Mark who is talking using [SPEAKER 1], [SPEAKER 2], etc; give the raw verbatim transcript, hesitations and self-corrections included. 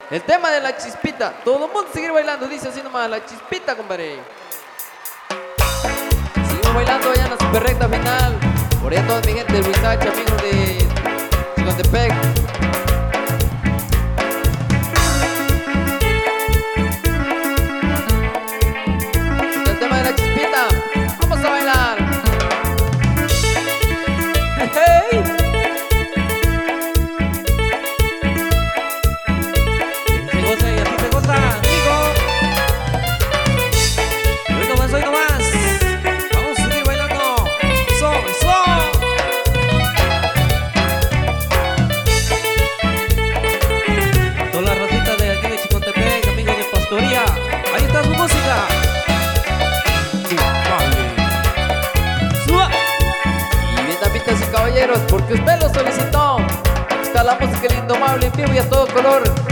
[SPEAKER 1] El tema de la chispita. Todo el mundo seguir bailando. Dice así nomás, la chispita, compadre. Seguimos bailando allá en la super recta final. Por allá toda mi gente de Huizache, amigos de Chicontepec. El tema de la chispita. Vamos a bailar. Hey.
[SPEAKER 2] Ahí está su música.
[SPEAKER 1] Y bien, damitas y caballeros, porque usted lo solicitó. Aquí está la música El Indomable en vivo y a todo color.